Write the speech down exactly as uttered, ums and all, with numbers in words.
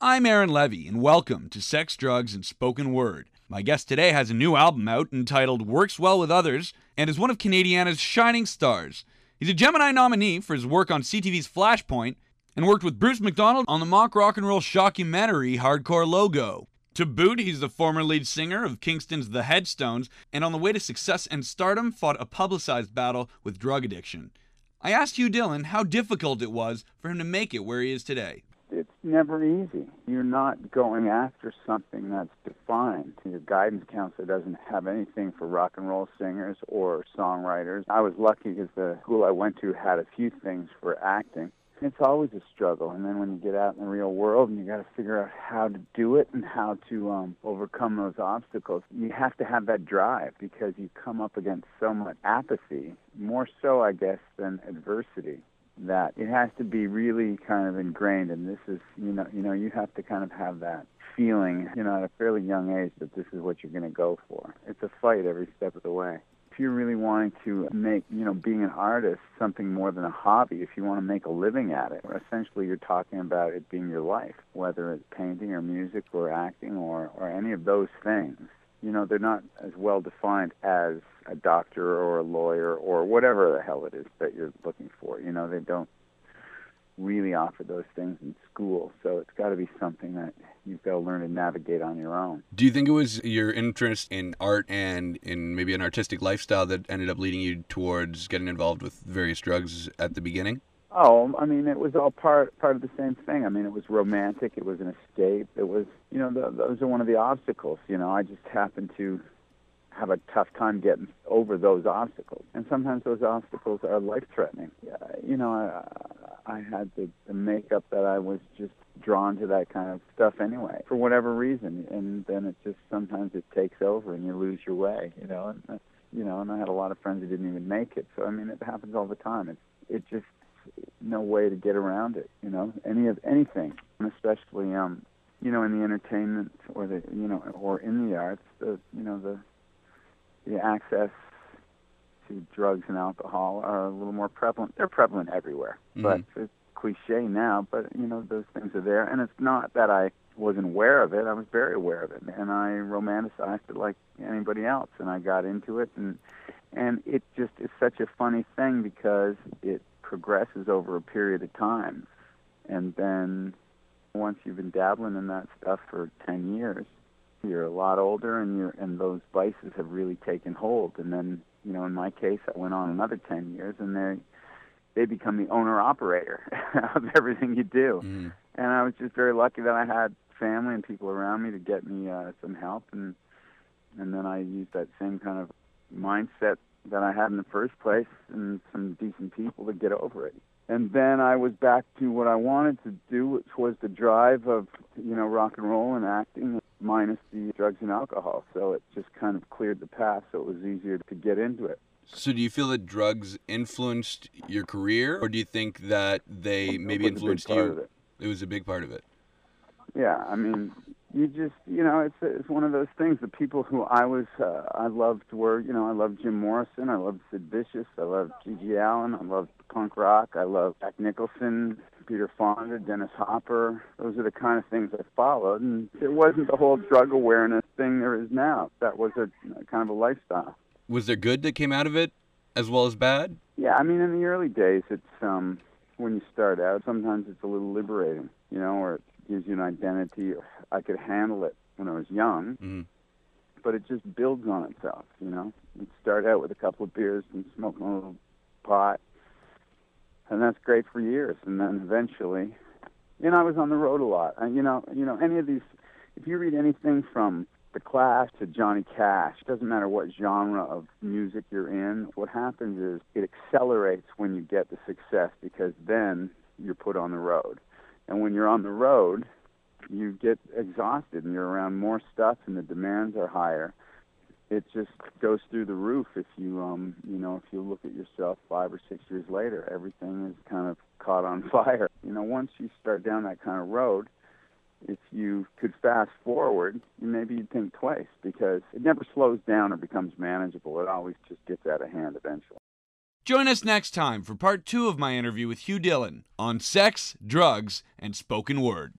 I'm Aaron Levy, and welcome to Sex, Drugs, and Spoken Word. My guest today has a new album out entitled Works Well With Others and is one of Canadiana's shining stars. He's a Gemini nominee for his work on C T V's Flashpoint and worked with Bruce McDonald on the mock rock and roll shockumentary Hardcore Logo. To boot, he's the former lead singer of Kingston's The Headstones, and on the way to success and stardom fought a publicized battle with drug addiction. I asked Hugh Dillon how difficult it was for him to make it where he is today. It's never easy. You're not going after something that's defined. Your guidance counselor doesn't have anything for rock and roll singers or songwriters. I was lucky because the school I went to had a few things for acting. It's always a struggle, and then when you get out in the real world and you got to figure out how to do it and how to um, overcome those obstacles, you have to have that drive because you come up against so much apathy, more so, I guess, than adversity, that it has to be really kind of ingrained. And this is, you know, you know, you have to kind of have that feeling, you know, at a fairly young age that this is what you're going to go for. It's a fight every step of the way. If you're really wanting to make, you know, being an artist something more than a hobby, if you want to make a living at it, essentially you're talking about it being your life, whether it's painting or music or acting or, or any of those things. You know, they're not as well defined as a doctor or a lawyer or whatever the hell it is that you're looking for. You know, they don't really offer those things in school, so it's got to be something that you've got to learn to navigate on your own. Do you think it was your interest in art and in maybe an artistic lifestyle that ended up leading you towards getting involved with various drugs at the beginning? Oh, I mean, it was all part part of the same thing. I mean, it was romantic. It was an escape. It was, you know, the, those are one of the obstacles. You know, I just happened to have a tough time getting over those obstacles. And sometimes those obstacles are life-threatening. You know, I, I had the, the makeup that I was just drawn to that kind of stuff anyway, for whatever reason. And then it just, sometimes it takes over and you lose your way, you know. And, you know, and I had a lot of friends who didn't even make it. So, I mean, it happens all the time. It's, it just, no way to get around it, you know, any of anything, and especially, um, you know, in the entertainment or the, you know, or in the arts, the, you know, the, the access to drugs and alcohol are a little more prevalent. They're prevalent everywhere, mm-hmm. but it's cliche now, but, you know, those things are there. And it's not that I wasn't aware of it. I was very aware of it, and I romanticized it like anybody else, and I got into it, and and it just is such a funny thing because it progresses over a period of time, and then once you've been dabbling in that stuff for ten years, you're a lot older, and you're and those vices have really taken hold. And then, you know, in my case, I went on another ten years, and they they become the owner-operator of everything you do. Mm. And I was just very lucky that I had family and people around me to get me uh, some help, and and then I used that same kind of mindset that I had in the first place and some decent people to get over it. And then I was back to what I wanted to do, which was the drive of, you know, rock and roll and acting, minus the drugs and alcohol. So it just kind of cleared the path, so it was easier to get into it. So do you feel that drugs influenced your career, or do you think that they maybe influenced you? It. it was a big part of it. Yeah, I mean, you just, you know, it's it's one of those things. The people who I was, uh, I loved were, you know, I loved Jim Morrison, I loved Sid Vicious, I loved G G Allen, I loved punk rock, I loved Jack Nicholson, Peter Fonda, Dennis Hopper. Those are the kind of things I followed, and it wasn't the whole drug awareness thing there is now. That was a, a kind of a lifestyle. Was there good that came out of it, as well as bad? Yeah, I mean, in the early days, it's um, when you start out, sometimes it's a little liberating, you know, or it gives you an identity. I could handle it when I was young, mm. but it just builds on itself, you know. You start out with a couple of beers and smoking a little pot, and that's great for years. And then eventually, you know, I was on the road a lot. And, you know, you know, any of these, if you read anything from The Clash to Johnny Cash, doesn't matter what genre of music you're in, what happens is it accelerates when you get the success, because then you're put on the road. And when you're on the road, you get exhausted and you're around more stuff and the demands are higher. It just goes through the roof if you, um, you know, if you look at yourself five or six years later, everything is kind of caught on fire. You know, once you start down that kind of road, if you could fast forward, maybe you'd think twice, because it never slows down or becomes manageable. It always just gets out of hand eventually. Join us next time for part two of my interview with Hugh Dillon on sex, drugs, and spoken word.